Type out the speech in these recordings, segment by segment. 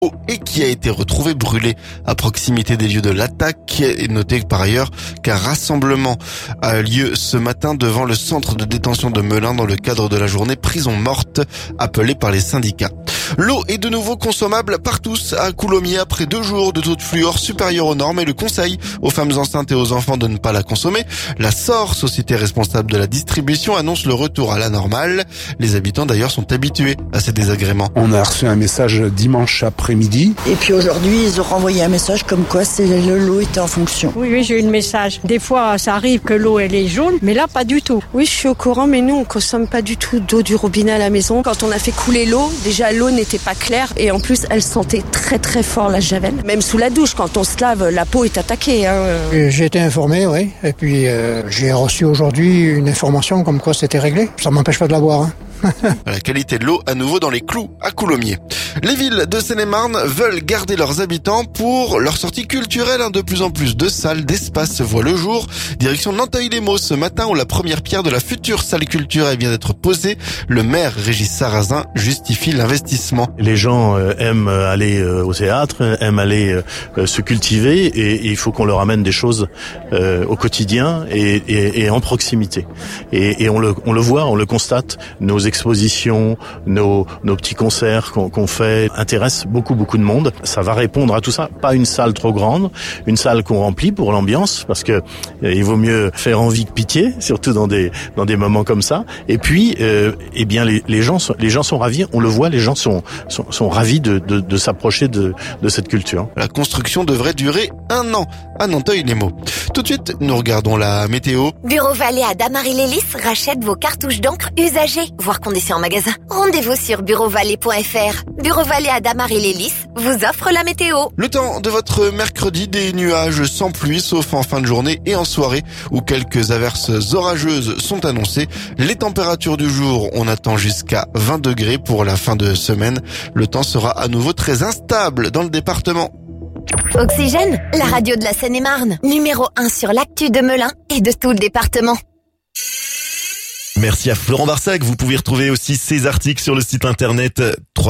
et qui a été retrouvé brûlé à proximité des lieux de l'attaque. Et notez par ailleurs qu'un rassemblement a lieu ce matin devant le centre de détention de Melun dans le cadre de la journée prison morte appelée par les syndicats. L'eau est de nouveau consommable par tous à Coulommiers après 2 jours de taux de fluor supérieur aux normes et le conseil aux femmes enceintes et aux enfants de ne pas la consommer. La SOR, société responsable de la distribution, annonce le retour à la normale. Les habitants d'ailleurs sont habitués à ces désagréments. On a reçu un message dimanche après-midi. Et puis aujourd'hui, ils ont renvoyé un message comme quoi l'eau était en fonction. Oui, j'ai eu le message. Des fois, ça arrive que l'eau, elle est jaune, mais là, pas du tout. Oui, je suis au courant, mais nous, on consomme pas du tout d'eau du robinet à la maison. Quand on a fait couler l'eau, déjà, l'eau n'était pas claire et en plus, elle sentait très très fort la javel. Même sous la douche, quand on se lave, la peau est attaquée. J'ai été informé, oui. Et puis, j'ai reçu aujourd'hui une information comme quoi c'était réglé. Ça m'empêche pas de la boire. La qualité de l'eau à nouveau dans les clous à Coulommiers. Les villes de Seine-et-Marne veulent garder leurs habitants pour leur sortie culturelle. De plus en plus de salles, d'espaces se voient le jour. Direction Nanteuil-les-Maux ce matin où la première pierre de la future salle culturelle vient d'être posée. Le maire Régis Sarrazin justifie l'investissement. Les gens aiment aller au théâtre, aiment aller se cultiver et il faut qu'on leur amène des choses au quotidien et en proximité. Et on le voit, on le constate. Nos expositions, nos petits concerts qu'on fait intéressent beaucoup de monde. Ça va répondre à tout ça. Pas une salle trop grande, une salle qu'on remplit pour l'ambiance, parce que il vaut mieux faire envie que pitié, surtout dans des moments comme ça. Et puis, eh bien les gens sont ravis. On le voit, les gens sont ravis de s'approcher de cette culture. La construction devrait durer 1 an à Nanteuil-les-Maux. Tout de suite, nous regardons la météo. Bureau Vallée à Damary-les-Lys rachète vos cartouches d'encre usagées, voire conditions en magasin. Rendez-vous sur bureauvalet.fr. Bureau Vallée à Damary-les-Lys vous offre la météo. Le temps de votre mercredi, des nuages sans pluie, sauf en fin de journée et en soirée, où quelques averses orageuses sont annoncées. Les températures du jour, on attend jusqu'à 20 degrés pour la fin de semaine. Le temps sera à nouveau très instable dans le département. Oxygène, la radio de la Seine-et-Marne. Numéro 1 sur l'actu de Melun et de tout le département. Merci à Florent Barsac. Vous pouvez retrouver aussi ses articles sur le site internet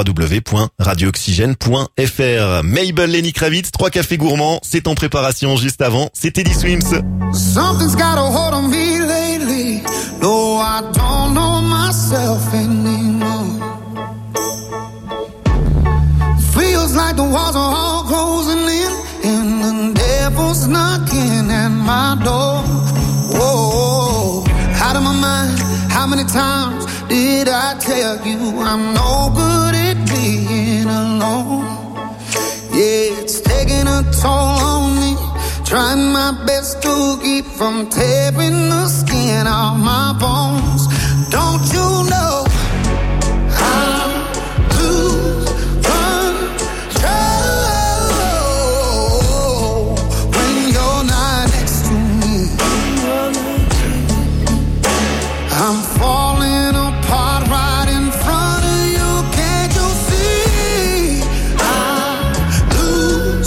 www.radiooxygène.fr. Mabel, Lenny Kravitz, 3 cafés gourmands. C'est en préparation juste avant. C'est Teddy Swims. Something's got a hold on me lately. No, I don't know myself anymore. Feels like the walls are all closing in and the devil's knocking at my door. Whoa, out of my mind. How many times did I tell you I'm no good at being alone? Yeah, it's taking a toll on me. Trying my best to keep from tearing the skin off my bones. Don't you know I'm lose control when you're not next to me? I'm falling apart right in front of you. Can't you see? I lose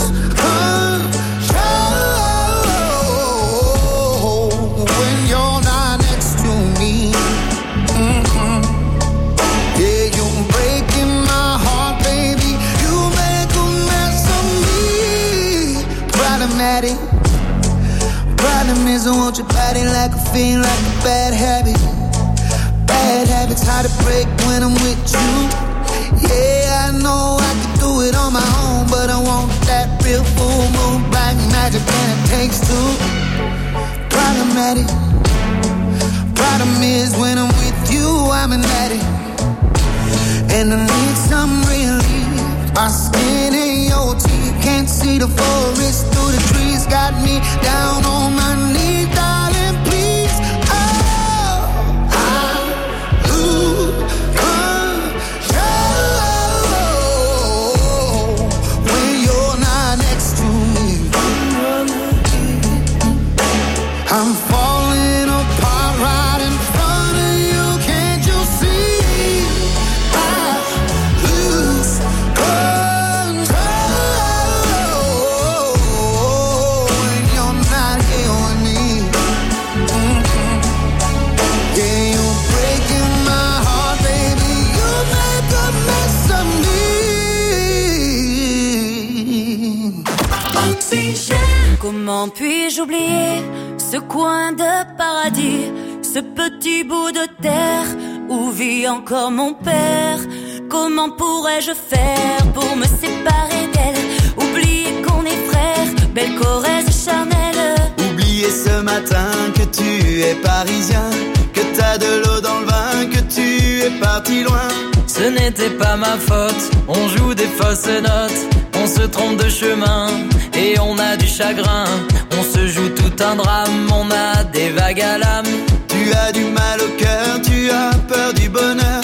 control when you're not next to me. Mm-hmm. Yeah, you're breaking my heart, baby. You make a mess of me. Problematic. Problem is I want your body like a fiend, like a bad habit. Bad habits hard to break when I'm with you. Yeah, I know I could do it on my own, but I want that real full moon black magic, and it takes two. Problematic. Problem is when I'm with you, I'm an addict, and I need some relief. My skin ain't your teeth, can't see the forest through the trees. Got me down on my knees, darling, please. I'm falling apart right in front of you. Can't you see? I lose control when you're not here with me. Comment puis-je oublier ce coin de paradis, ce petit bout de terre où vit encore mon père? Comment pourrais-je faire pour me séparer d'elle? Oublier qu'on est frères, belle Corrèze charnelle. Oublier ce matin que tu es parisien, que t'as de l'eau dans le vin, que tu es parti loin. Ce n'était pas ma faute, on joue des fausses notes, on se trompe de chemin et on a du chagrin. On se joue tout un drame, on a des vagues à l'âme. Tu as du mal au cœur, tu as peur du bonheur.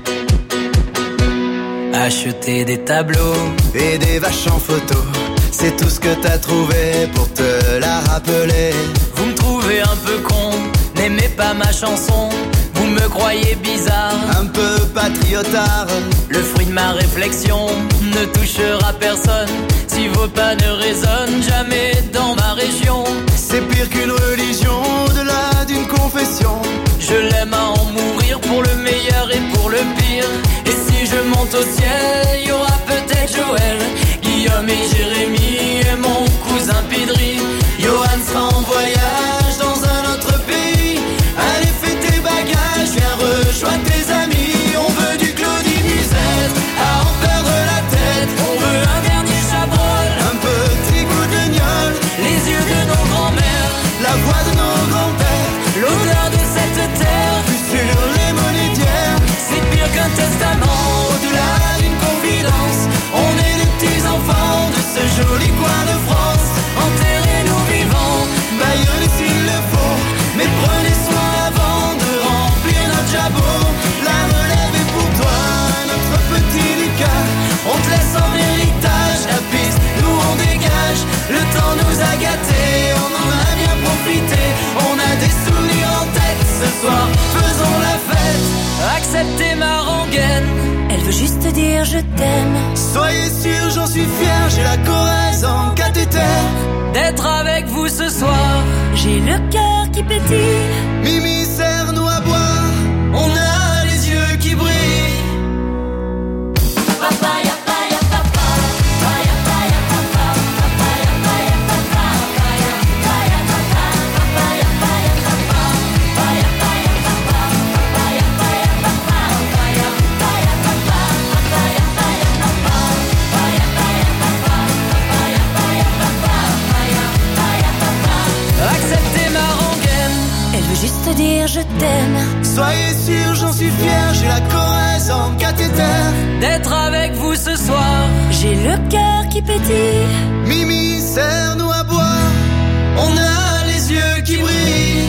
Acheter des tableaux et des vaches en photo, c'est tout ce que t'as trouvé pour te la rappeler. Vous me trouvez un peu con, n'aimez pas ma chanson. Vous me croyez bizarre, un peu patriotard. Le fruit de ma réflexion ne touchera personne si vos pas ne résonnent jamais dans ma région. C'est pire qu'une religion, au-delà d'une confession. Je l'aime à en mourir pour le meilleur et pour le pire. Et si je monte au ciel, il y aura peut-être Joël, Guillaume et Jérémy et mon cousin Pidri. Johan sera en voyage dans un autre pays. Allez, fais tes bagages, viens rejoindre tes amis. On veut du Claudie Musette, à en perdre la tête. On veut un dernier Chabrol, un petit coup de gnôle, les yeux de nos grands-mères, la voix de nos grands-pères, l'odeur de cette terre, vue sur les monétières. C'est pire qu'un testament, au-delà d'une confidence. On est les petits enfants de ce joli coin de France. Enterrez-nous vivants, baillonnez s'il le faut, mais prenez soin avant de remplir notre jabot. La relève est pour toi, notre petit Lucas. On te laisse en héritage la piste, nous on dégage. Le temps nous a gâtés, on en a bien profité. On a des souvenirs en tête, ce soir faisons la fête. Acceptez ma rengaine, elle veut juste dire je t'aime. Soyez sûr, j'en suis fier, j'ai la Corrèze en cathéter. D'être avec vous ce soir, j'ai le cœur qui pétille. Mimi, serre-nous à boire, on a les yeux qui brillent. Papaya, papaya, papa, papaya, papaya, papa, papaya, papaya, papa, papaya, papaya, papa, papaya, papaya, papa, papaya, papaya, papa, papaya, papaya, papa, papaya, papaya, papa, papaya, papaya, papa, papaya, papaya, papa, papaya, papaya, papa, papaya, papaya, papa. Acceptez ma rengaine, elle veut juste dire je t'aime. Soyez sûr, j'en suis fier, j'ai la Corrèze en cathéter. D'être avec vous ce soir, j'ai le cœur qui pétille. Mimi, serre-nous à boire, on a les yeux qui brillent.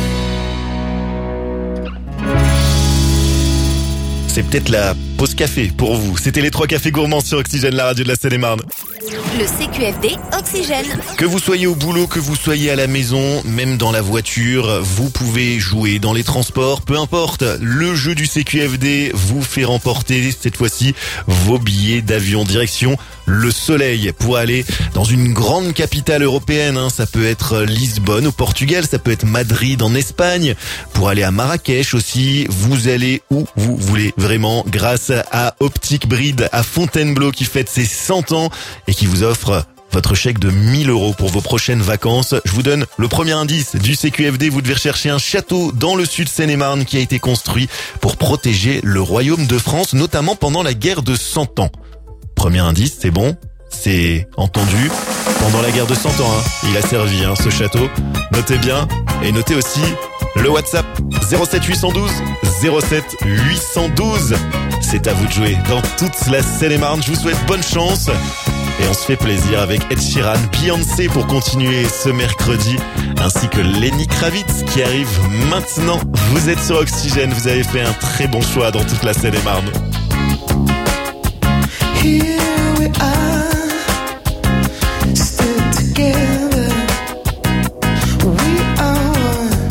C'est peut-être la pause café pour vous. C'était les 3 cafés gourmands sur Oxygène, la radio de la Seine-et-Marne. Le CQFD Oxygène. Que vous soyez au boulot, que vous soyez à la maison, même dans la voiture, vous pouvez jouer dans les transports, peu importe. Le jeu du CQFD vous fait remporter cette fois-ci vos billets d'avion direction le soleil pour aller dans une grande capitale européenne. Ça peut être Lisbonne au Portugal, ça peut être Madrid en Espagne. Pour aller à Marrakech aussi, vous allez où vous voulez vraiment grâce à Optic Bride à Fontainebleau qui fête ses 100 ans et qui vous offre votre chèque de 1 000 € pour vos prochaines vacances. Je vous donne le premier indice du CQFD. Vous devez rechercher un château dans le sud Seine-et-Marne qui a été construit pour protéger le royaume de France, notamment pendant la guerre de 100 ans. Premier indice, c'est bon, c'est entendu. Pendant la guerre de 100 ans, il a servi ce château. Notez bien et notez aussi le WhatsApp 07 812 07 812. C'est à vous de jouer dans toute la Seine-et-Marne. Je vous souhaite bonne chance. Et on se fait plaisir avec Ed Sheeran, Beyoncé pour continuer ce mercredi, ainsi que Lenny Kravitz qui arrive maintenant. Vous êtes sur Oxygène, vous avez fait un très bon choix dans toute la Seine-et-Marne. Here we are, still together. We are one.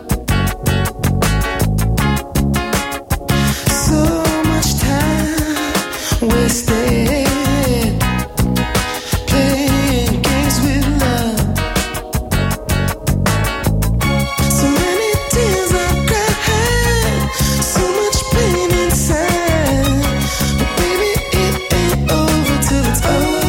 So much time wasted playing games with love. So many tears I've cried, so much pain inside. But baby, it ain't over till it's over.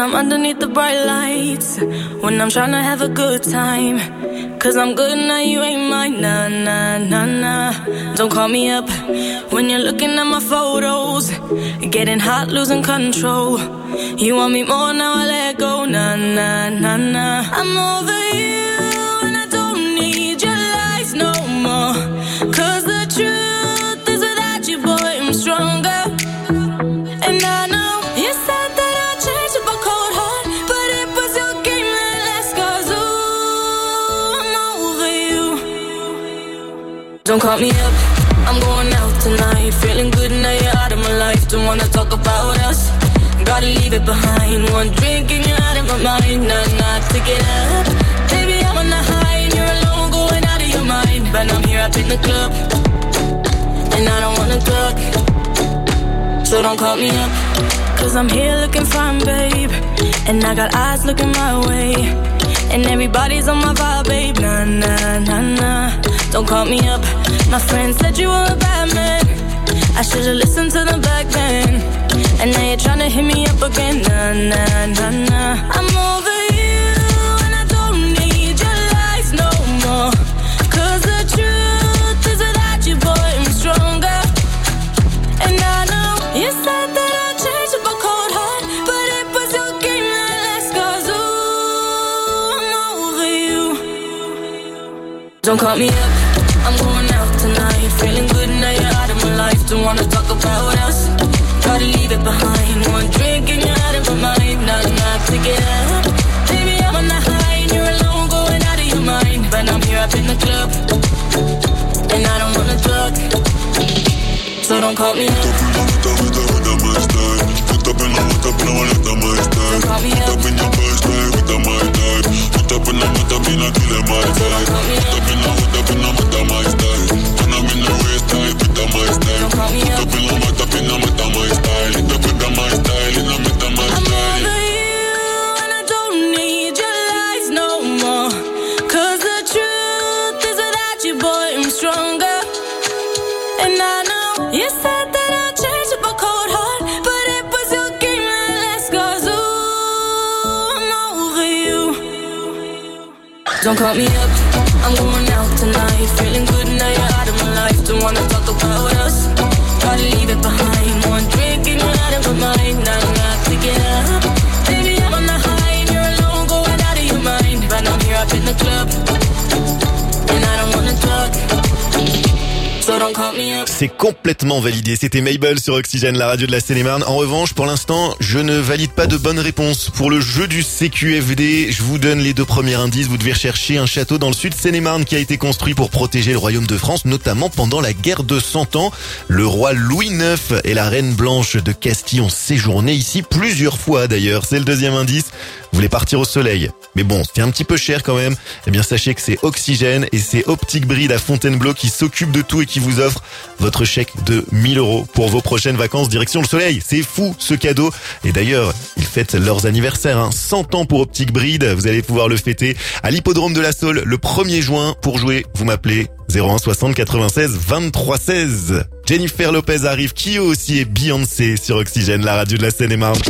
I'm underneath the bright lights, when I'm trying to have a good time. Cause I'm good now, you ain't mine, nah, nah, nah, nah. Don't call me up when you're looking at my photos, getting hot, losing control. You want me more, now I let go, nah, nah, nah, nah. I'm over you and I don't need your lies no more. Cause the truth is without you, boy, I'm stronger. And I know you said that I'd change up a cold heart, but it was your game that last. Cause ooh, I'm over you. Don't call me up, I'm going out tonight. Feeling good now you're out of my life. Don't wanna talk about us, gotta leave it behind. One drink and you're out of my mind. Not to get up, baby I'm on the high and you're alone, going out of your mind. But I'm here up in the club and I don't wanna talk, so don't call me up. Cause I'm here looking fine, babe, and I got eyes looking my way, and everybody's on my vibe, babe. Nah, nah, nah, nah. Don't call me up. My friend said you were a bad man, I should've listened to them back then. And now you're tryna hit me up again. Nah, nah, nah, nah. I'm over you and I don't need your lies no more. Cause the truth is without you, boy, I'm stronger. And I know you said that I'd change up a cold heart, but it was your game that last. Cause ooh, I'm over you. Don't call me up, I'm going out tonight. Feeling good now you're out of my life. Don't wanna talk about us, gotta leave it behind. One drink and you're out of my mind. Not to get up, baby I'm on the high and you're alone, going out of your mind. But I'm here up in the club and I don't wanna talk, so don't call me up. Don't call me up. Don't call me up, I'm going out tonight. Feeling good now you're out of my life. Don't wanna talk about us, gotta leave it behind. One drink and you're out of my mind. Not to get up, baby I'm on the high and you're alone, going out of your mind. But I'm here up in the club and I don't wanna talk, so don't call me up. C'est complètement validé, c'était Mabel sur Oxygène, la radio de la Seine-et-Marne. En revanche, pour l'instant, je ne valide pas de bonne réponse. Pour le jeu du CQFD, je vous donne les deux premiers indices. Vous devez rechercher un château dans le sud Seine-et-Marne qui a été construit pour protéger le royaume de France, notamment pendant la guerre de 100 ans. Le roi Louis IX et la reine Blanche de Castille ont séjourné ici plusieurs fois d'ailleurs. C'est le deuxième indice. Vous voulez partir au soleil, mais bon, c'est un petit peu cher quand même. Eh bien, sachez que c'est Oxygène et c'est Optique Bride à Fontainebleau qui s'occupe de tout et qui vous offre votre chèque de 1 000 € pour vos prochaines vacances direction le soleil. C'est fou ce cadeau. Et d'ailleurs, ils fêtent leurs anniversaires, 100 ans pour Optique Bride. Vous allez pouvoir le fêter à l'hippodrome de la Saule le 1er juin. Pour jouer, vous m'appelez 01 60 96 23 16. Jennifer Lopez arrive, qui aussi est Beyoncé sur Oxygène, la radio de la Seine-et-Marne.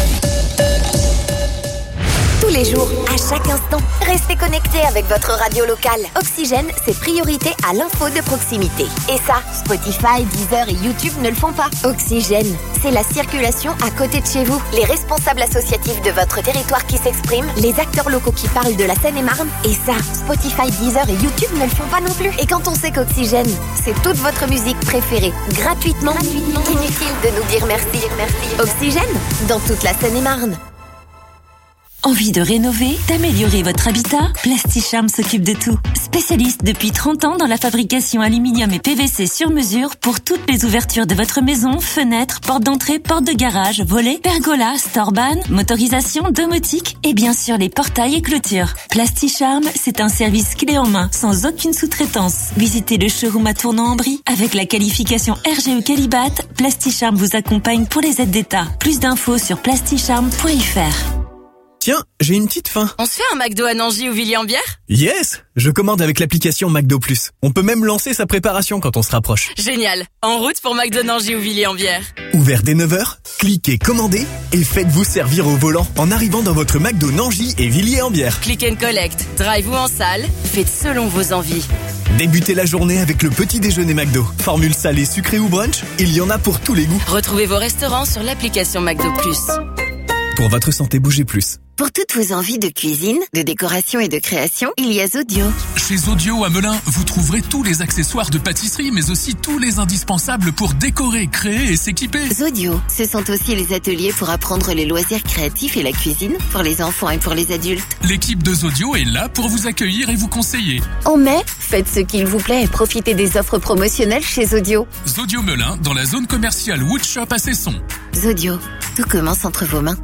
Tous les jours, à chaque instant, restez connectés avec votre radio locale. Oxygène, c'est priorité à l'info de proximité. Et ça, Spotify, Deezer et YouTube ne le font pas. Oxygène, c'est la circulation à côté de chez vous. Les responsables associatifs de votre territoire qui s'expriment, les acteurs locaux qui parlent de la Seine-et-Marne. Et ça, Spotify, Deezer et YouTube ne le font pas non plus. Et quand on sait qu'Oxygène, c'est toute votre musique préférée, gratuitement. Inutile de nous dire merci. Oxygène, dans toute la Seine-et-Marne. Envie de rénover, d'améliorer votre habitat? Plasticharm s'occupe de tout. Spécialiste depuis 30 ans dans la fabrication aluminium et PVC sur mesure pour toutes les ouvertures de votre maison, fenêtres, portes d'entrée, portes de garage, volets, pergolas, storban, motorisation, domotique et bien sûr les portails et clôtures. Plasticharm, c'est un service clé en main, sans aucune sous-traitance. Visitez le showroom à Tournan-en-Brie. Avec la qualification RGE Qualibat, Plasticharm vous accompagne pour les aides d'État. Plus d'infos sur plasticharm.fr. Tiens, j'ai une petite faim. On se fait un McDo à Nangy ou Villiers-en-Bière ? Yes! Je commande avec l'application McDo Plus. On peut même lancer sa préparation quand on se rapproche. Génial. En route pour McDo Nangy ou Villiers-en-Bière. Ouvert dès 9h, cliquez commandez et faites-vous servir au volant en arrivant dans votre McDo Nangy et Villiers-en-Bière. Click and collect, drive ou en salle, faites selon vos envies. Débutez la journée avec le petit déjeuner McDo. Formule salée, sucrée ou brunch, il y en a pour tous les goûts. Retrouvez vos restaurants sur l'application McDo Plus. Pour votre santé, bougez plus. Pour toutes vos envies de cuisine, de décoration et de création, il y a Zodio. Chez Zodio à Melun, vous trouverez tous les accessoires de pâtisserie, mais aussi tous les indispensables pour décorer, créer et s'équiper. Zodio, ce sont aussi les ateliers pour apprendre les loisirs créatifs et la cuisine pour les enfants et pour les adultes. L'équipe de Zodio est là pour vous accueillir et vous conseiller. En mai, faites ce qu'il vous plaît et profitez des offres promotionnelles chez Zodio. Zodio Melun, dans la zone commerciale Woodshop à Cesson. Zodio, tout commence entre vos mains.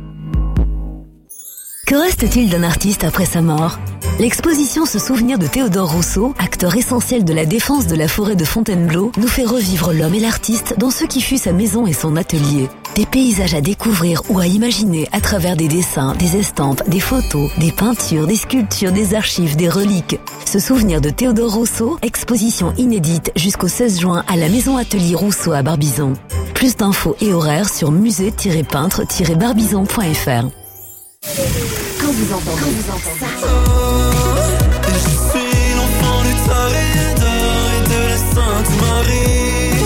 Que reste-t-il d'un artiste après sa mort ? L'exposition Se souvenir de Théodore Rousseau, acteur essentiel de la défense de la forêt de Fontainebleau, nous fait revivre l'homme et l'artiste dans ce qui fut sa maison et son atelier. Des paysages à découvrir ou à imaginer à travers des dessins, des estampes, des photos, des peintures, des sculptures, des archives, des reliques. Se souvenir de Théodore Rousseau, exposition inédite jusqu'au 16 juin à la maison atelier Rousseau à Barbizon. Plus d'infos et horaires sur musée-peintre-barbizon.fr. Quand vous entendez ça, je suis l'enfant du Toréador et de la Sainte Marie.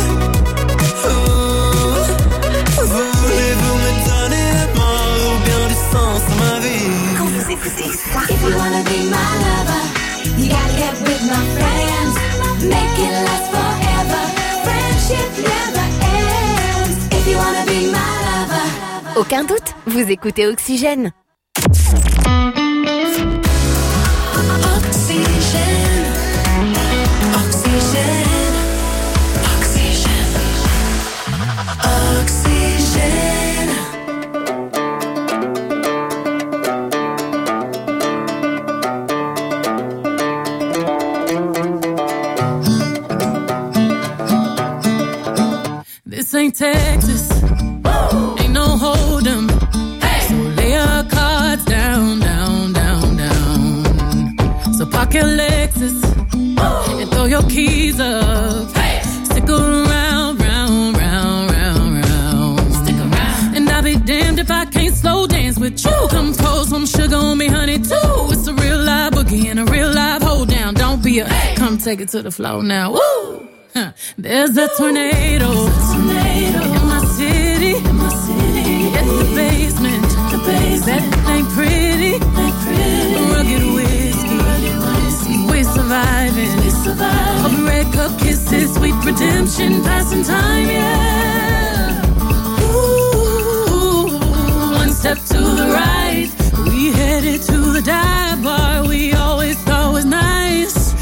Voulez-vous me donner la mort ou bien du sens à ma vie? Quand vous écoutez ça, If you wanna be my lover, you gotta get with my friends. Make it last forever. Friendship never ends. If you wanna be my lover. aucun doute, vous écoutez Oxygène. This ain't Texas, ain't no hold'em. So lay your cards down, down, down, down. So park your Lexus and throw your keys up. Stick around, round, round, round, round. Stick around. And I'll be damned if I can't slow dance with you. Come pour some sugar on me, honey, too. It's a real live boogie and a real live hold down. Don't be a come take it to the floor now. Woo! There's a tornado in my city. It's the basement. That ain't pretty. Rugged whiskey. We're surviving. A red cup kisses, sweet redemption, passing time, yeah. Ooh, one step to the right, we headed to the dive bar we always thought was nice.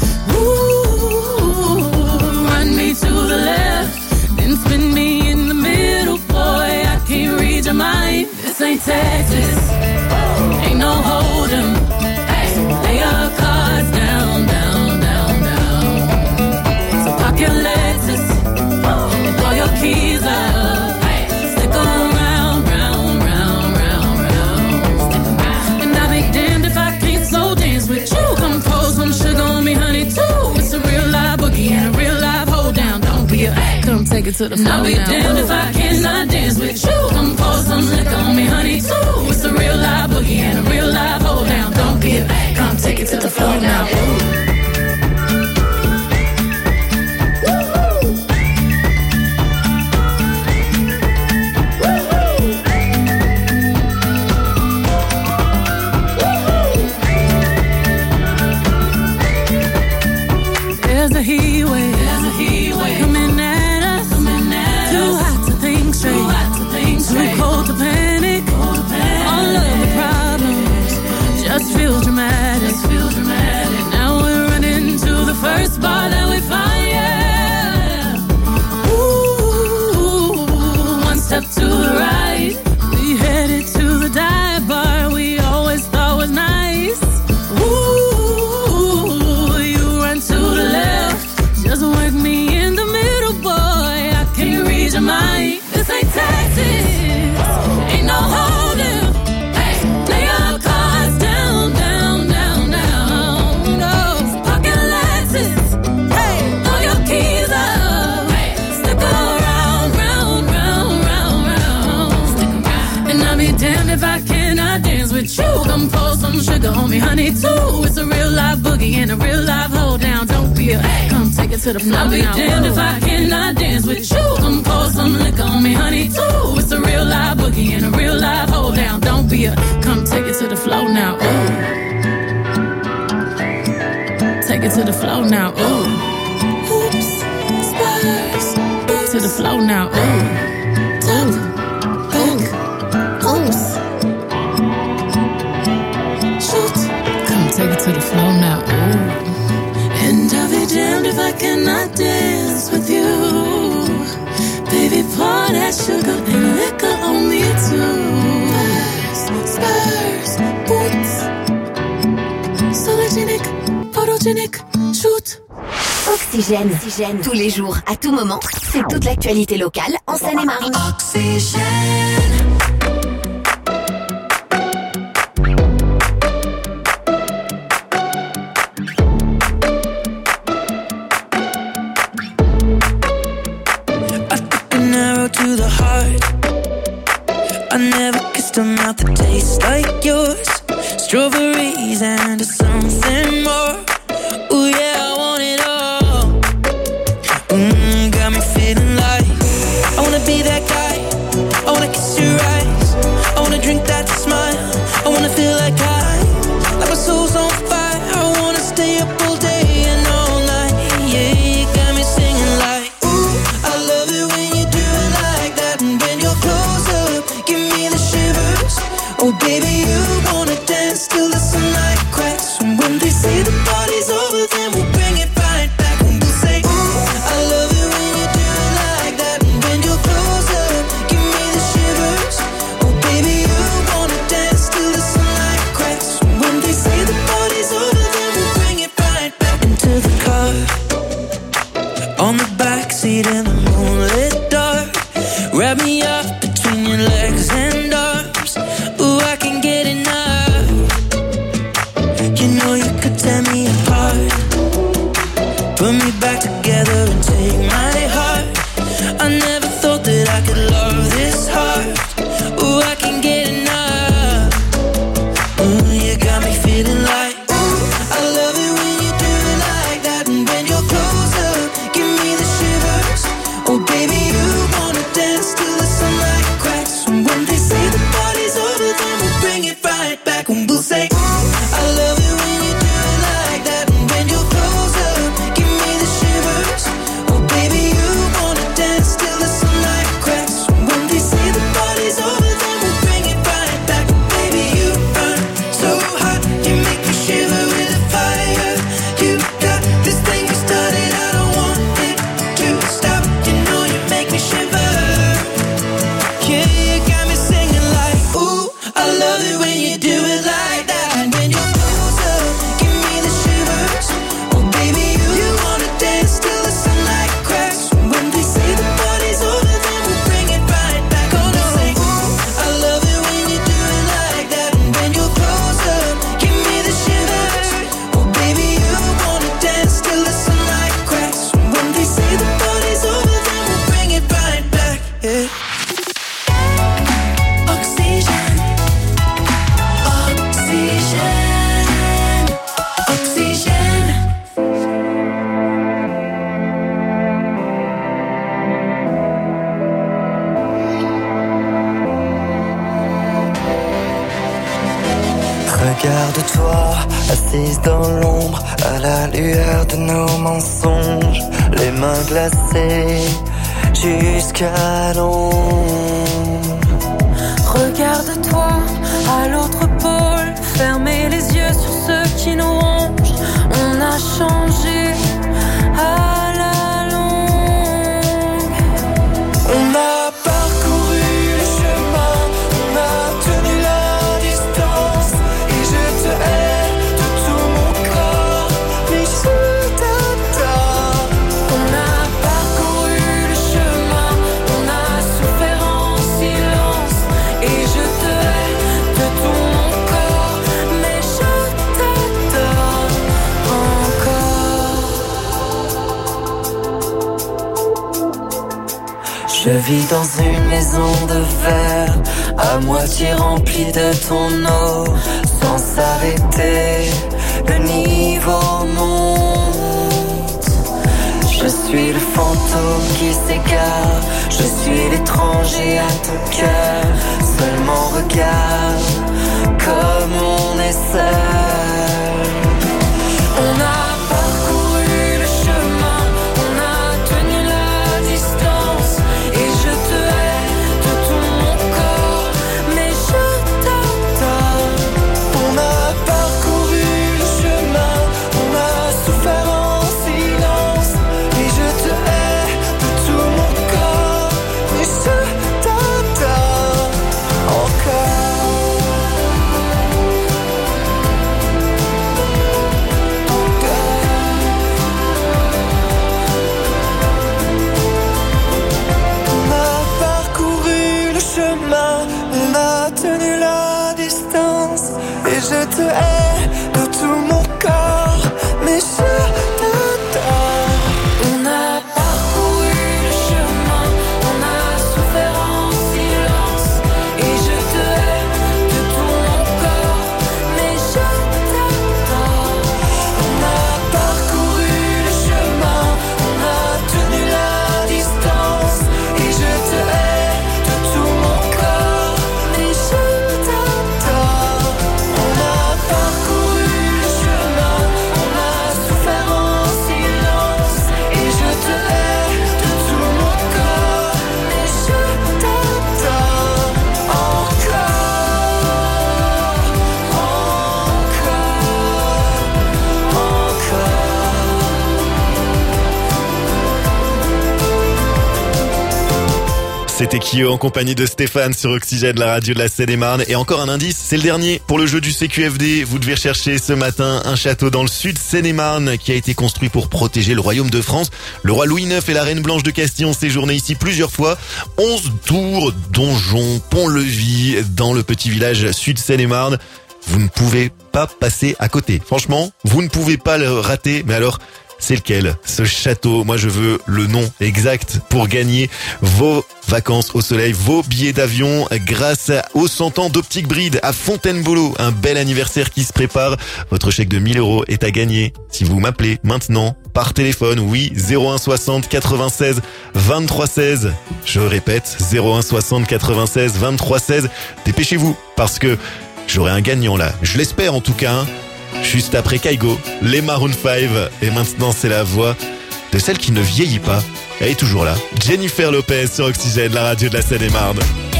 Ooh, run me to the left, then spin me in the middle, boy, I can't read your mind. This ain't Texas, ain't no hold'em. So lay your cards down, down, down, down. So park your Lexus and throw your keys up. Stick around, round, round, round, round. And I'll be damned if I can't slow dance with you. Come pour some sugar on me, honey, too. It's a real live boogie and a real live hold down. Don't be a come take it to the floor. I'll be damned if I cannot dance with you. Come pour some liquor on me, honey, too. It's a real live boogie and a real live hold down. Don't be a come take it to the floor now. There's a heat wave coming at us. Too hot to think straight, too cold to panic. All of the problems just feel dramatic. Now we're me honey too. It's a real live boogie and a real live hold down. Don't be a come take it to the floor. I'll be damned if I cannot dance with you. Come pour some liquor on me honey too. It's a real live boogie and a real live hold down. Don't be a come take it to the floor now. Ooh. Take it to the floor now. Ooh. Oops. Spurs. To the floor now. Ooh. Ooh. Oops. Shoot. Come take it to the floor now. Ooh. And I'll be damned if I cannot dance with you. Baby, pour that sugar and liquor on me too. Spurs, boots. Sologenic, photogenic, shoot. Oxygène. Tous les jours, à tout moment, c'est toute l'actualité locale en Seine-et-Marne. Oxygène. To the heart, I never kissed a mouth that tastes like yours. Strawberries and something more. Ooh yeah, I want it all. Got me feeling like I wanna be that guy. I wanna kiss your eyes. I wanna drink that smile. I wanna feel like like my soul's on fire. I wanna stay up all day and all night. Yeah, you got me singing like. I love it when you do it like that. And when you're close up, give me the shivers. Oh baby, you wanna dance till the sunlight cracks. And when they say the party's over, then we'll bring it right back. And we'll say, I love it when you do it like that. And when you're close up, give me the shivers. Oh baby, you wanna dance till the sunlight cracks. And when they say the party's over, then we'll bring it right back. Into the car, on the backseat in the moonlit dark. Wrap me up between your legs and arms. Ooh, I can get enough. You know you could tear me apart. Put me back together and take my heart. I never thought that I could love this hard. Ooh, I can get enough. Ooh, you got me feeling like. I love it when you do it like that. And when you're close up, give me the shivers. Oh baby, you wanna dance till the sunlight cracks. And when they say the party's over, then we'll bring it right back. And we'll say, I love it when you do it like that. And when you're close up, give me the shivers. Oh baby, you wanna dance till the sunlight cracks. And when they say the party's over, then we'll bring it right back. Baby, you burn so hot, you make me shiver with the fire. You got this thing you started, I don't want it to stop. You know you make me shiver. Yeah, you got me singing like, ooh, I love it when you do it like that. And when you're close up, give me the shivers. Oh baby, you wanna dance till the sunlight cracks. And when they say the party's over, then we'll bring it right back. Oh no, say, ooh, I love it when you do it like that. And when you're close up, give me the shivers. Oh baby, you wanna dance till the sunlight cracks. And when they say the party's over, then we'll bring it right back. Yeah. Oxygène, oxygène, oxygène. Regarde-toi, assise dans l'ombre, à la lueur de nos mensonges, les mains glacées jusqu'à l'ombre. Regarde-toi à l'autre pôle, fermez les yeux sur ceux qui nous rongent. On a changé à la longue. On a parcouru le chemin, on a tenu la distance. Et je te hais de tout mon corps, mais je t'adore. On a parcouru le chemin, on a souffert en silence. Et je te hais de tout mon corps, mais je t'adore encore. Je vis dans une maison de verre, à moitié remplie de ton eau. sans s'arrêter, le niveau monte. Je suis le fantôme qui s'égare, je suis l'étranger à ton cœur. Seulement regarde comme on est seul. On a parcouru le chemin, on a tenu la distance, et je te hais de tout mon corps, mais je t'adore. On a parcouru le chemin, on a souffert en silence, et je te hais de tout mon corps, mais je t'adore encore. On a parcouru le chemin, on a tenu la distance, et je te hais de tout mon corps, mais je t'adore. On a parcouru le chemin, on a souffert en silence, et je te hais de tout mon corps, mais je t'adore. On a parcouru le chemin, on a tenu la distance, et je te hais de tout mon corps, mais je t'adore. On a parcouru le chemin, on a souffert en silence, et je te hais de tout mon corps, mais je t'adore encore, C'était Kyo en compagnie de Stéphane sur Oxygène, la radio de la Seine-et-Marne. Et encore un indice, c'est le dernier pour le jeu du CQFD. Vous devez rechercher ce matin un château dans le sud Seine-et-Marne qui a été construit pour protéger le royaume de France. Le roi Louis IX et la reine Blanche de Castille ont séjourné ici plusieurs fois. 11 tours, donjons, pont-levis dans le petit village sud Seine-et-Marne. Vous ne pouvez pas passer à côté. Franchement, vous ne pouvez pas le rater. Mais alors, c'est lequel, ce château? Moi, je veux le nom exact pour gagner vos vacances au soleil, vos billets d'avion grâce aux 100 ans d'Optique Bride à Fontainebleau. Un bel anniversaire qui se prépare. Votre chèque de 1000 € est à gagner si vous m'appelez maintenant par téléphone. Oui, 01 60 96 23 16. Je répète, 01 60 96 23 16. Dépêchez-vous parce que j'aurai un gagnant là. Je l'espère en tout cas, hein. Juste après Kaigo, les Maroon 5. Et maintenant, c'est la voix de celle qui ne vieillit pas. Elle est toujours là. Jennifer Lopez sur Oxygène, la radio de la Seine-et-Marne.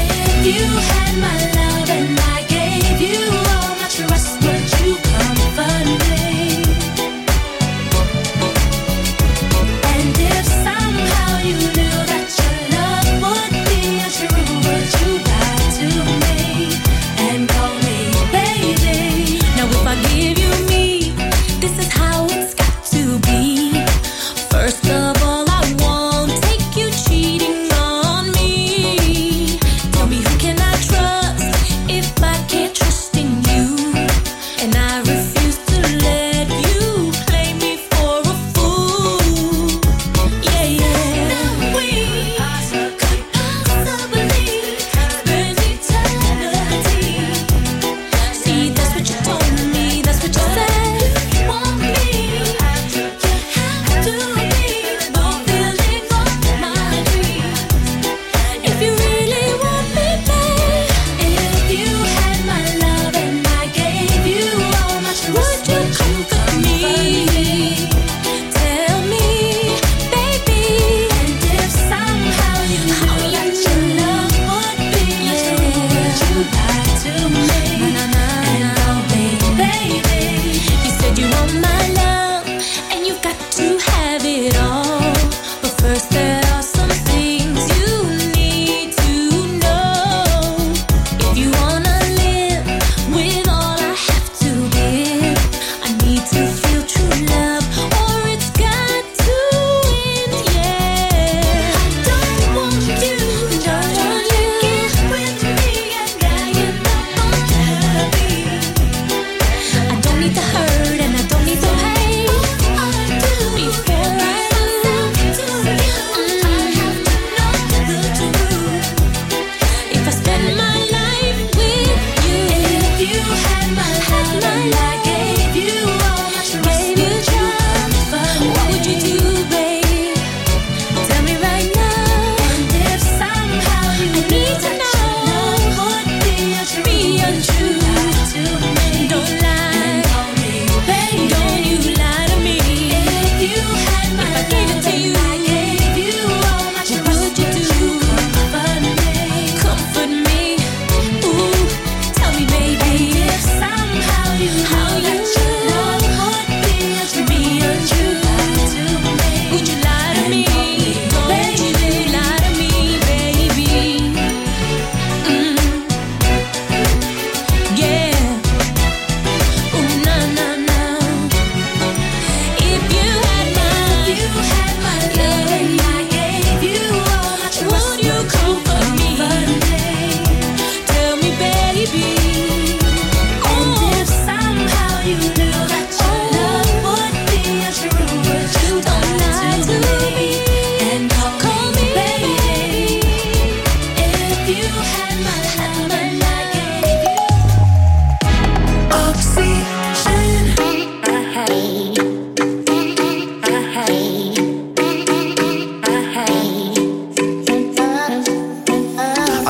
First of all, I won't take you cheating on me. Tell me who can I trust if I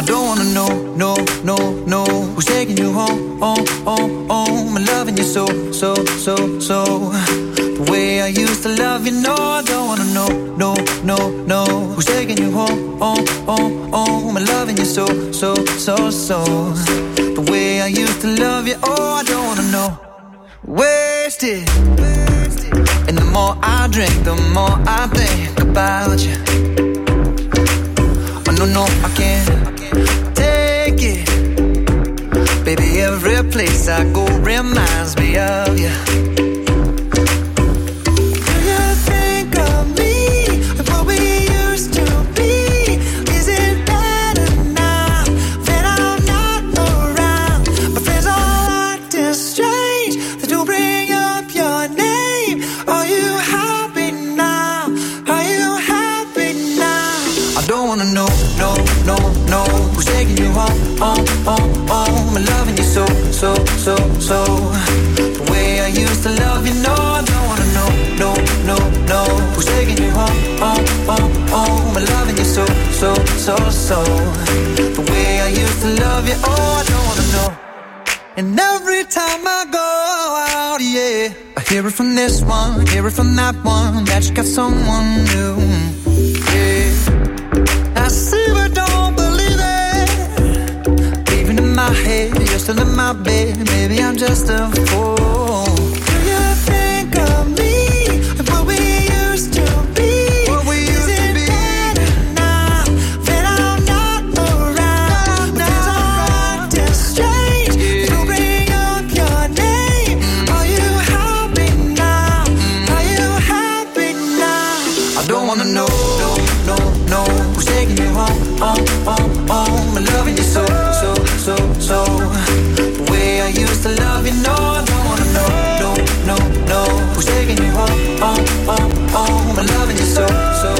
don't wanna know who's taking you home, I'm loving you so. The way I used to love you, no, I don't wanna know who's taking you home, I'm loving you so. The way I used to love you, oh, I don't wanna know. Wasted. And the more I drink, the more I think about you. Oh no, I can't take it. Baby, every place I go reminds me of you. Do you think of me and what we used to be? Is it better now that I'm not around? My friends all acting strange. They do bring up your name. Are you happy now? Are you happy now? I don't wanna know who's taking you home, I'm loving you so. The way I used to love you, no, I don't wanna know who's taking you home, I'm loving you so. The way I used to love you, oh, I don't wanna know. And every time I go out, yeah, I hear it from this one, hear it from that one, that you got someone new, yeah. I see but don't believe it. Even in my head, you're still in my bed. Maybe I'm just a fool. Do you think of me and what we used to be? Is it better now that I'm not around? Things are acting strange. You bring up your name. Are you happy now? Are you happy now? I don't wanna know who's taking you home, I'm loving you so. The way I used to love you, no, I don't wanna know who's taking you home, I'm loving you so.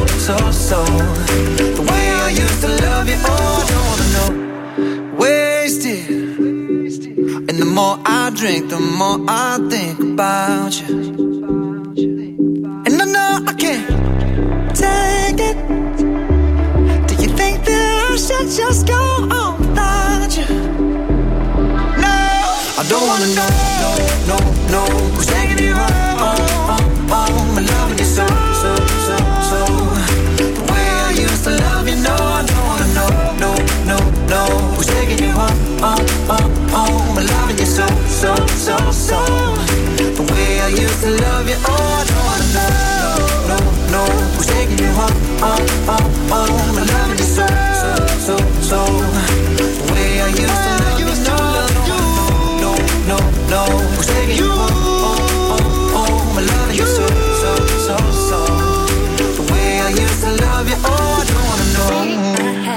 The way I used to love you, oh, I don't wanna know. Wasted. And the more I drink, the more I think about you. And I know I can't take it. Do you think that I should just go on without you? No, I don't wanna know who's taking you home, I'm loving you so. The way I used to love you, no, I don't wanna know who's taking you home, I'm loving you so. The way I used to love you, oh, I don't wanna know who's taking you home, I'm loving you so. The way I used to love you, no, who's taking you home, I'm loving you so. The way I used to love you, oh, I don't wanna know.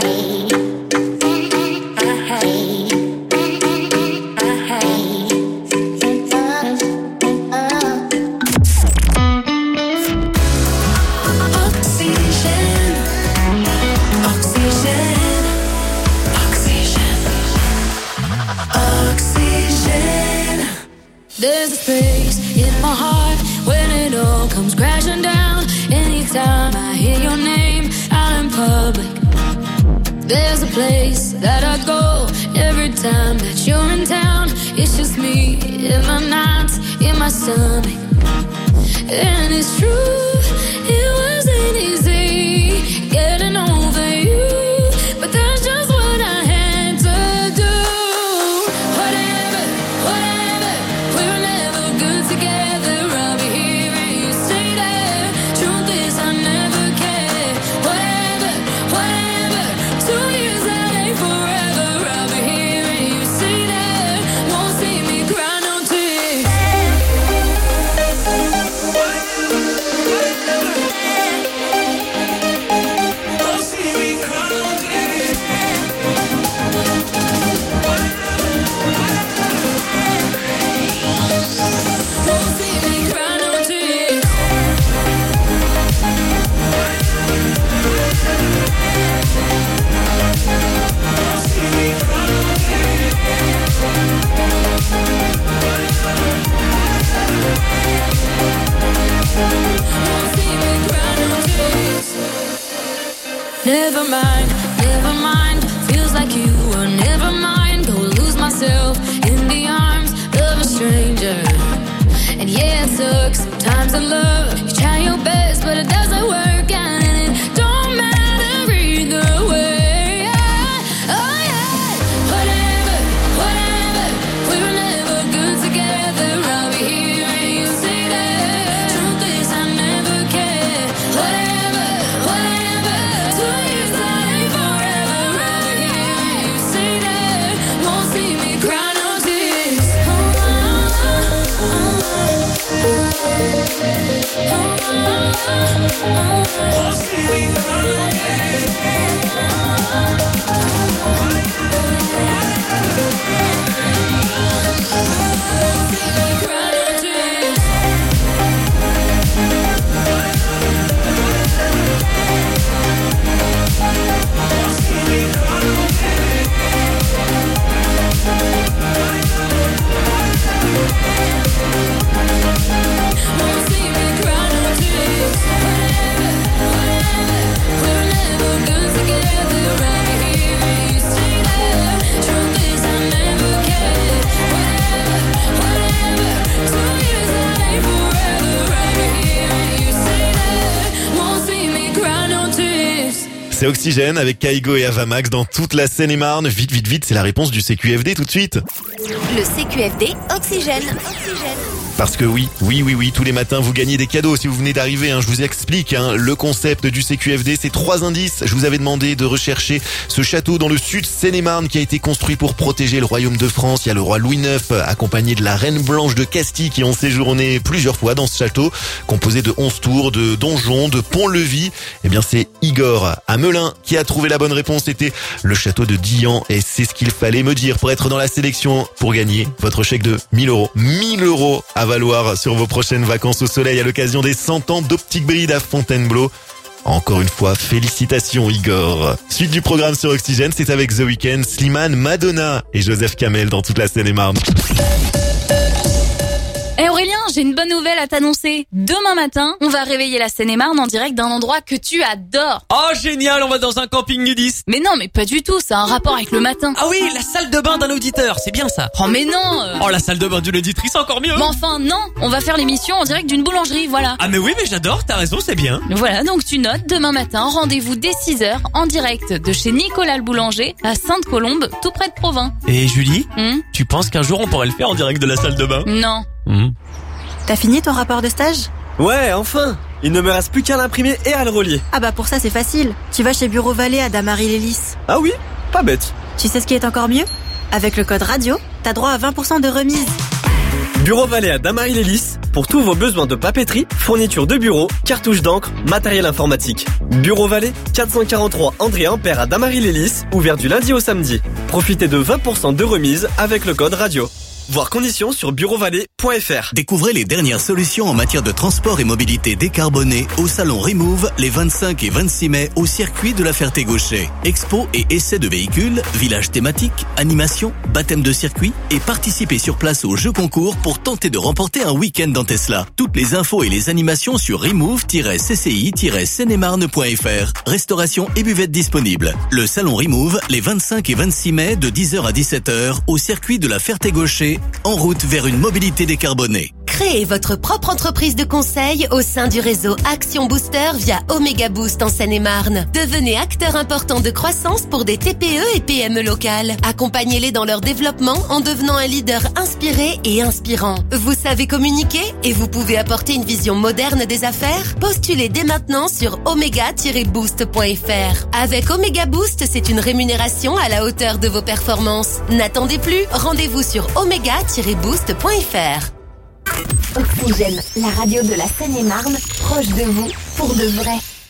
There's a space in my heart when it all comes crashing down. Anytime I hear your name out in public, there's a place that I go every time that you're in town. It's just me in my nights, in my stomach. And it's true, it wasn't easy getting over you, but that's just what I had to do. Whatever, we were never good together. I'll be here and you stay there. Truth is I never cared. Whatever, 2 years that ain't forever. I'll be here and you stay there. Won't see me cry no tears. Never mind, feels like you were never mine. Go lose myself in the arms of a stranger. And yeah, it took some time to love. You try your best, but it doesn't work out, and it don't matter either way. Oh yeah, whatever, whatever. We were never good together. I'll be here and you say that. Truth is, I never cared. Whatever, whatever. 2 years that ain't forever. I'll be here and you say that. Won't see me cry no tears. C'est Oxygène avec Kaigo et Avamax dans toute la Seine-et-Marne. Vite, vite, vite, c'est la réponse du CQFD tout de suite. Le CQFD Oxygène. Parce que oui, tous les matins vous gagnez des cadeaux si vous venez d'arriver. Je vous explique le concept du CQFD, c'est 3 indices. Je vous avais demandé de rechercher ce château dans le sud Seine-et-Marne qui a été construit pour protéger le royaume de France. Il y a le roi Louis IX accompagné de la reine Blanche de Castille qui ont séjourné plusieurs fois dans ce château, composé de 11 tours, de donjons, de pont-levis. Eh bien c'est Igor à Melun qui a trouvé la bonne réponse. C'était le château de Dian et c'est ce qu'il fallait me dire pour être dans la sélection pour gagner votre chèque de 1000 €. 1000 € à valoir sur vos prochaines vacances au soleil à l'occasion des 100 ans d'Optique Bride à Fontainebleau. Encore une fois, félicitations Igor. Suite du programme sur Oxygène, c'est avec The Weeknd, Slimane, Madonna et Joseph Kamel dans toute la Seine-et-Marne. Eh Aurélien, j'ai une bonne nouvelle à t'annoncer. Demain matin, on va réveiller la Seine-et-Marne en direct d'un endroit que tu adores. Oh génial, on va dans un camping nudiste. Mais non, mais pas du tout, ça a un rapport avec le matin. Ah oui, la salle de bain d'un auditeur, c'est bien ça. Oh mais non Oh la salle de bain d'une auditrice, encore mieux. Mais enfin non, on va faire l'émission en direct d'une boulangerie, voilà. Ah mais oui, mais j'adore, t'as raison, c'est bien. Voilà, donc tu notes, demain matin, rendez-vous dès 6h en direct de chez Nicolas le Boulanger à Sainte-Colombe, tout près de Provins. Et Julie, tu penses qu'un jour on pourrait le faire en direct de la salle de bain? Non. T'as fini ton rapport de stage? Ouais, enfin. Il ne me reste plus qu'à l'imprimer et à le relier. Ah bah pour ça c'est facile. Tu vas chez Bureau Vallée à Damary-les-Lys. Ah oui, pas bête. Tu sais ce qui est encore mieux? Avec le code radio, t'as droit à 20% de remise. Bureau Vallée à Damary-les-Lys pour tous vos besoins de papeterie, fourniture de bureau, cartouches d'encre, matériel informatique. Bureau Vallée, 443 André Ampère à Damary-les-Lys, ouvert du lundi au samedi. Profitez de 20% de remise avec le code radio. Voir conditions sur bureauvalet.fr. Découvrez les dernières solutions en matière de transport et mobilité décarbonée au salon Remove les 25 et 26 mai au circuit de la Ferté-Gaucher. Expo et essais de véhicules, village thématique, animation, baptême de circuit et participez sur place au jeu concours pour tenter de remporter un week-end dans Tesla. Toutes les infos et les animations sur remove-cci-seine-et-marne.fr. Restauration et buvette disponibles. Le salon Remove les 25 et 26 mai de 10h à 17h au circuit de la Ferté-Gaucher, en route vers une mobilité décarbonée. Créez votre propre entreprise de conseil au sein du réseau Action Booster via Omega Boost en Seine-et-Marne. Devenez acteur important de croissance pour des TPE et PME locales. Accompagnez-les dans leur développement en devenant un leader inspiré et inspirant. Vous savez communiquer et vous pouvez apporter une vision moderne des affaires? Postulez dès maintenant sur omega-boost.fr. Avec Omega Boost, c'est une rémunération à la hauteur de vos performances. N'attendez plus, rendez-vous sur omega-boost.fr. Oxygène, la radio de la Seine-et-Marne, proche de vous, pour de vrai.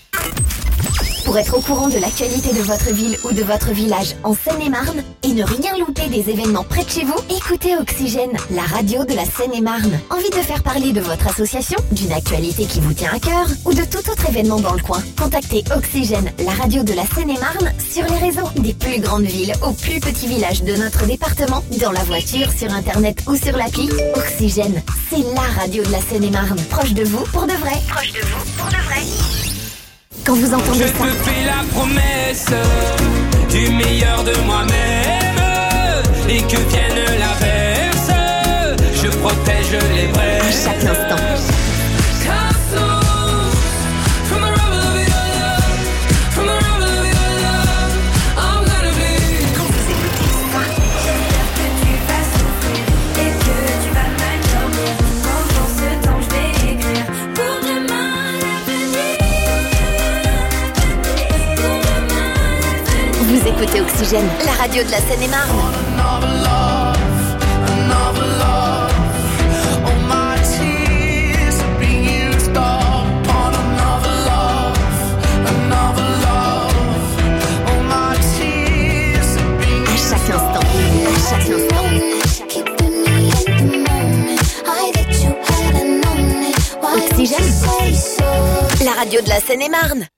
Pour être au courant de l'actualité de votre ville ou de votre village en Seine-et-Marne et ne rien louper des événements près de chez vous, écoutez Oxygène, la radio de la Seine-et-Marne. Envie de faire parler de votre association, d'une actualité qui vous tient à cœur ou de tout autre événement dans le coin? Contactez Oxygène, la radio de la Seine-et-Marne sur les réseaux des plus grandes villes aux plus petits villages de notre département, dans la voiture, sur internet ou sur l'appli. Oxygène, c'est la radio de la Seine-et-Marne, proche de vous pour de vrai. Proche de vous pour de vrai. quand vous entendez Je ça. te fais la promesse du meilleur de moi-même. Et que vienne l'averse, je protège les braises. À chaque instant. Vous écoutez Oxygène, la radio de la Seine-et-Marne. Oxygène, la radio de la Seine-et-Marne.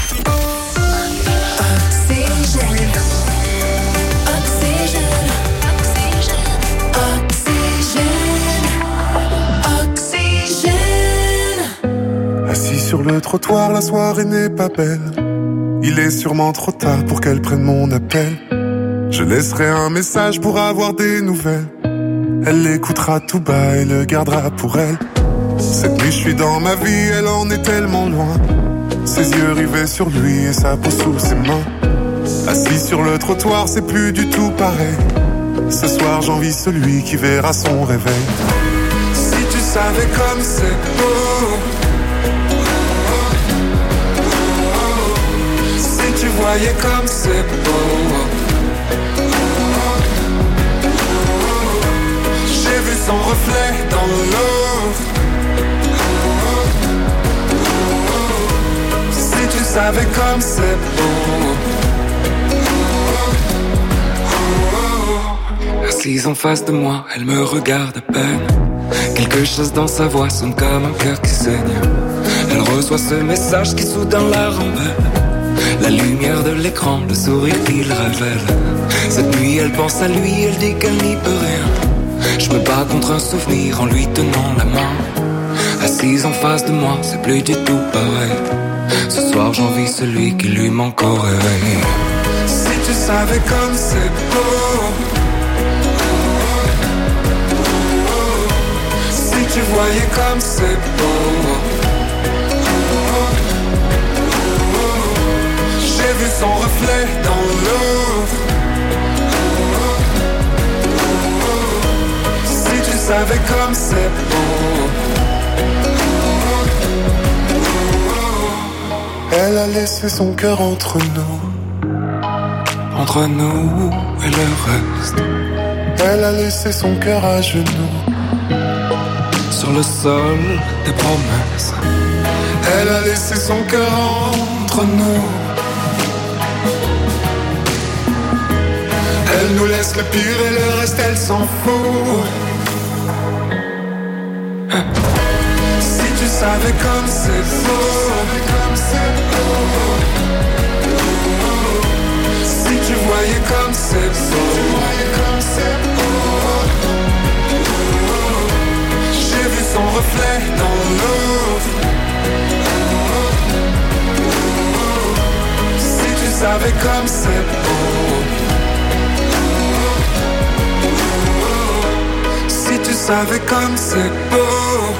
Assis sur le trottoir, la soirée n'est pas belle. Il est sûrement trop tard pour qu'elle prenne mon appel. Je laisserai un message pour avoir des nouvelles. Elle l'écoutera tout bas et le gardera pour elle. Cette nuit je suis dans ma vie, elle en est tellement loin. Ses yeux rivés sur lui et sa peau sous ses mains. Assis sur le trottoir, c'est plus du tout pareil. Ce soir j'envie celui qui verra son réveil. Si tu savais comme c'est beau, si tu voyais comme c'est beau. J'ai vu son reflet dans l'eau. Si tu savais comme c'est beau. Assise en face de moi, elle me regarde à peine. Quelque chose dans sa voix sonne comme un cœur qui saigne. Elle reçoit ce message qui soudain la rembelle. La lumière de l'écran, le sourire qu'il révèle. Cette nuit elle pense à lui, elle dit qu'elle n'y peut rien. Je me bats contre un souvenir en lui tenant la main. Assise en face de moi, c'est plus du tout pareil. Ce soir j'envie celui qui lui manque au réveil. Si tu savais comme c'est beau. Si tu voyais comme c'est beau. J'ai vu son reflet dans l'eau. Si tu savais comme c'est beau. Elle a laissé son cœur entre nous et le reste. Elle a laissé son cœur à genoux sur le sol des promesses. Elle a laissé son cœur entre nous. Elle nous laisse le pire et le reste elle s'en fout. Si tu savais comme c'est beau. Si tu voyais comme c'est beau. J'ai vu son reflet dans l'eau. Si tu savais comme c'est beau. Si tu savais comme c'est beau.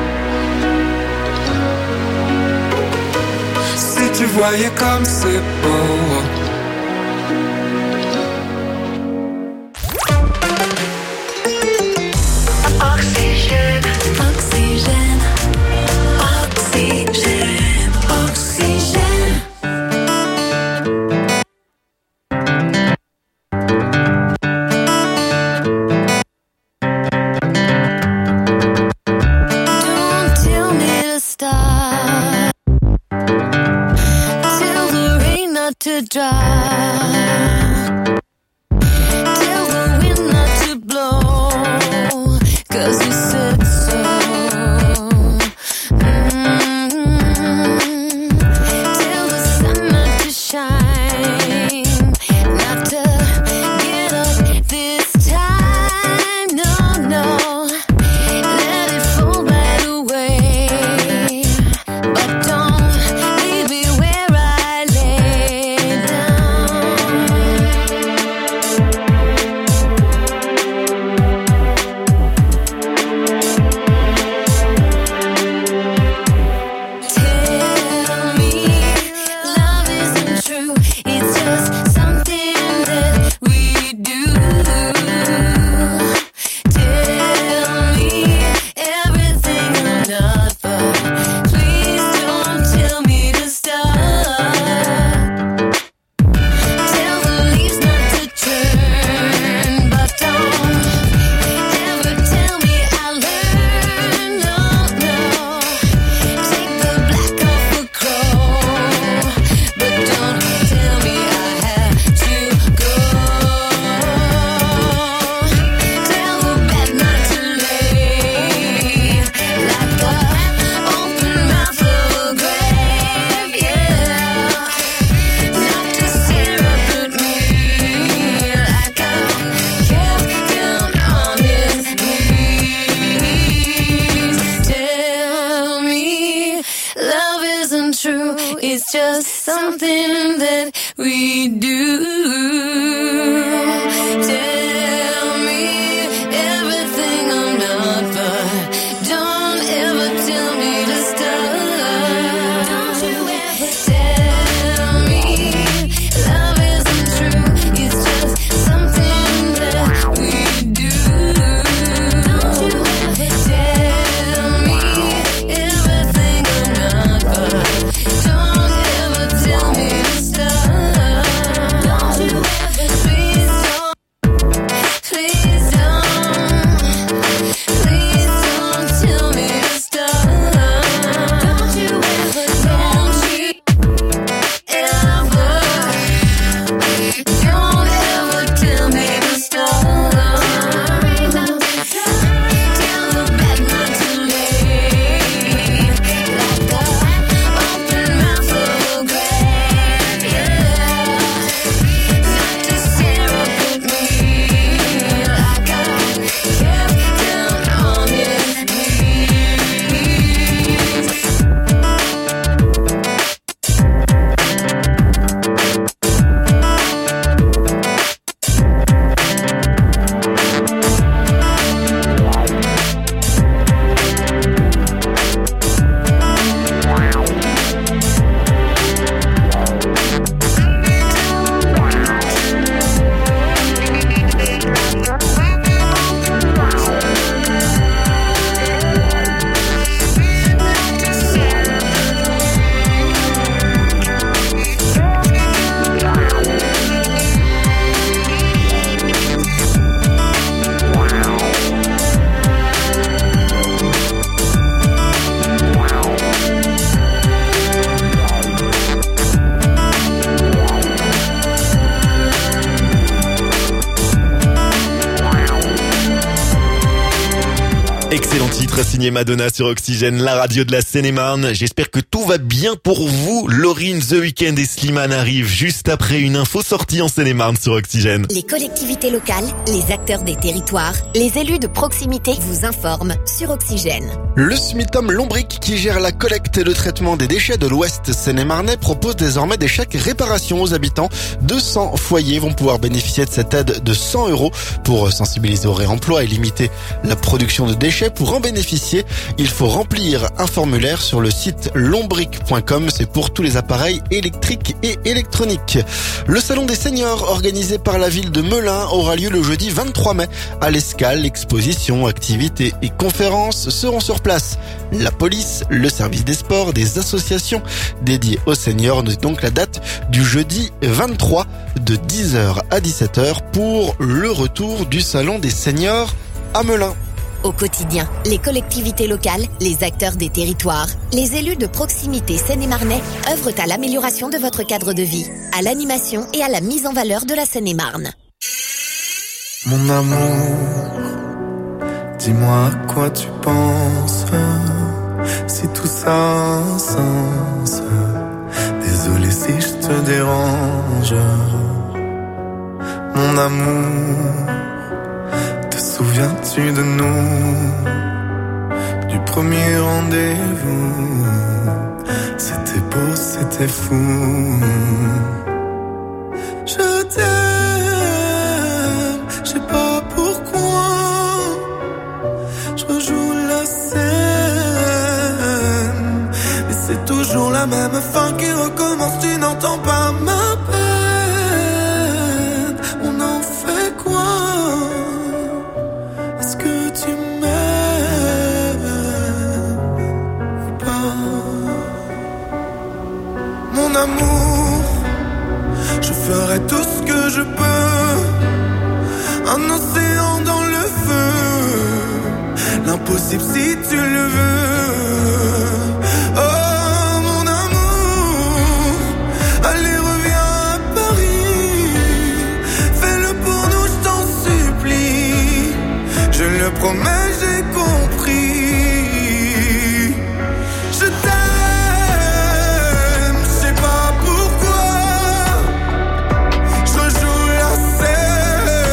Si tu voyais comme c'est beau. Oxygène, oxygène, oxygène, oxygène. Don't tell me to stop. Tell the rain not to drop. Tell the wind not to blow. 'Cause you said so. Tell the sun not to shine. Not to get up this time. No, no. Let it fall by the way. But don't leave me where something that we do. Tell me everything I'm not, but don't ever tell me to stop. Don't you ever tell me love isn't true. It's just something that we do. Don't you ever tell me everything I'm not, but don't ever tell me to stop. Don't you ever, please don't, please don't, please don't tell me to stop. Don't you ever, don't you ever, don't ever tell me to stop. Tell the bad not to leave like a open mouth of a grave, yeah. Not to stare up at me like I kept down on his knees. Excellent titre signé Madonna sur Oxygène, la radio de la Seine-et-Marne. J'espère que tout va bien pour vous. Lauryn, The Weeknd et Slimane arrivent juste après une info sortie en Seine-et-Marne sur Oxygène. Les collectivités locales, les acteurs des territoires, les élus de proximité vous informent sur Oxygène. Le SMITOM Lombric, qui gère la collecte et le traitement des déchets de l'Ouest Seine-et-Marnais, propose désormais des chèques réparation aux habitants. 200 foyers vont pouvoir bénéficier de cette aide de 100 € pour sensibiliser au réemploi et limiter la production de déchets. Pour en bénéficier, il faut remplir un formulaire sur le site lombric.com. C'est pour tous les appareils électriques et électroniques. Le salon des seniors organisé par la ville de Melun aura lieu le jeudi 23 mai. À l'Escale, expositions, activités et conférences seront sur place. La police, le service des sports, des associations dédiées aux seniors. Notez donc la date du jeudi 23 de 10h à 17h pour le retour du salon des seniors à Melun. Au quotidien, les collectivités locales, les acteurs des territoires, les élus de proximité Seine-et-Marnais œuvrent à l'amélioration de votre cadre de vie, à l'animation et à la mise en valeur de la Seine-et-Marne. Mon amour, dis-moi à quoi tu penses, si tout ça a un sens. Désolé si je te dérange. Mon amour, te souviens-tu de nous, du premier rendez-vous? C'était beau, c'était fou. Je t'aime, je sais pas pourquoi. Je rejoue la scène, mais c'est toujours la même fin qui recommence. Tu n'entends pas ma peine. On en fait quoi? Est-ce que tu m'aimes ou pas? Mon amour, je ferai tout ce que je peux. Un océan dans le feu, l'impossible si tu le veux. Oh mon amour, allez reviens à Paris. Fais-le pour nous, je t'en supplie. Je le promets, j'ai compris. Je t'aime, je sais pas pourquoi. Je rejoue la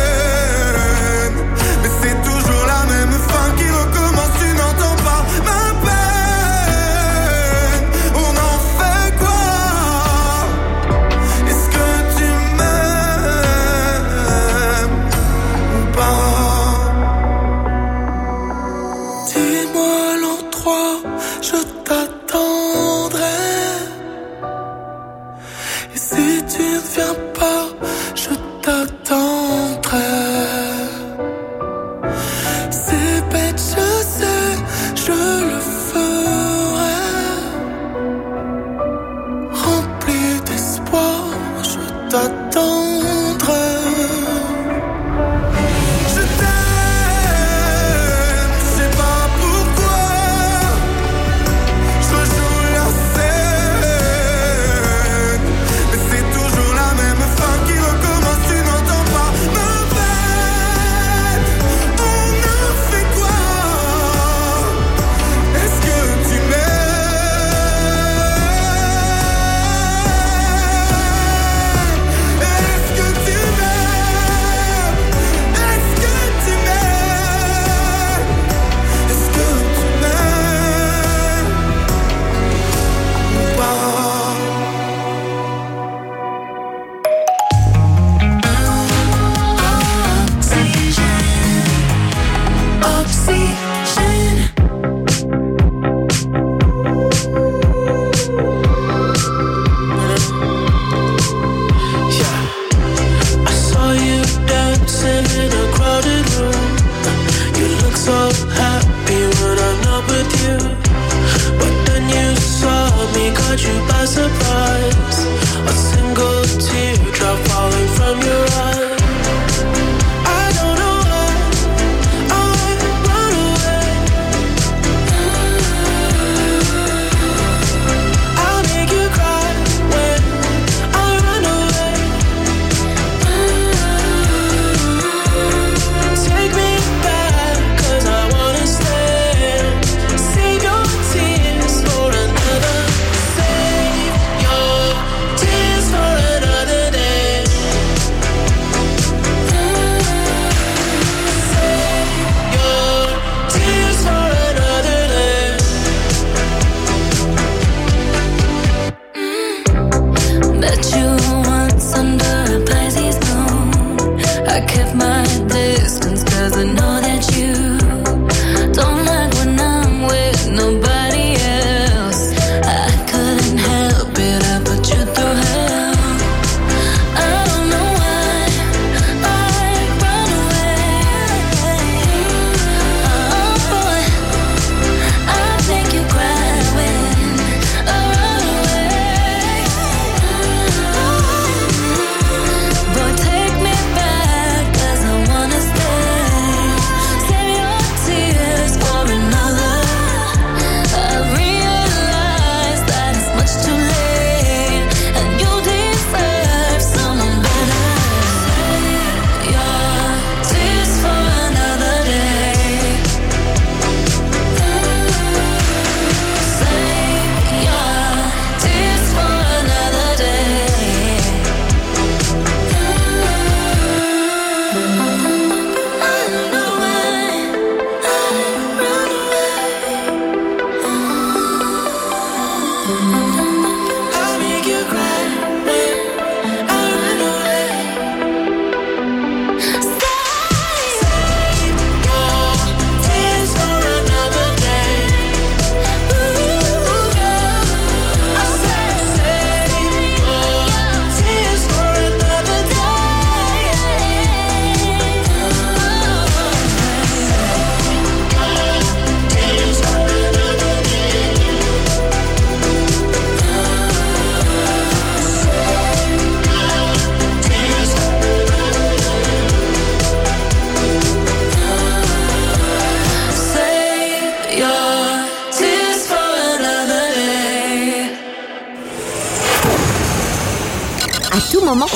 scène, mais c'est toujours la même fin qui recommence. Tu n'entends pas ma ne viens pas, je t'attendrai. C'est bête, je sais, je le ferai. Rempli d'espoir, je t'attends.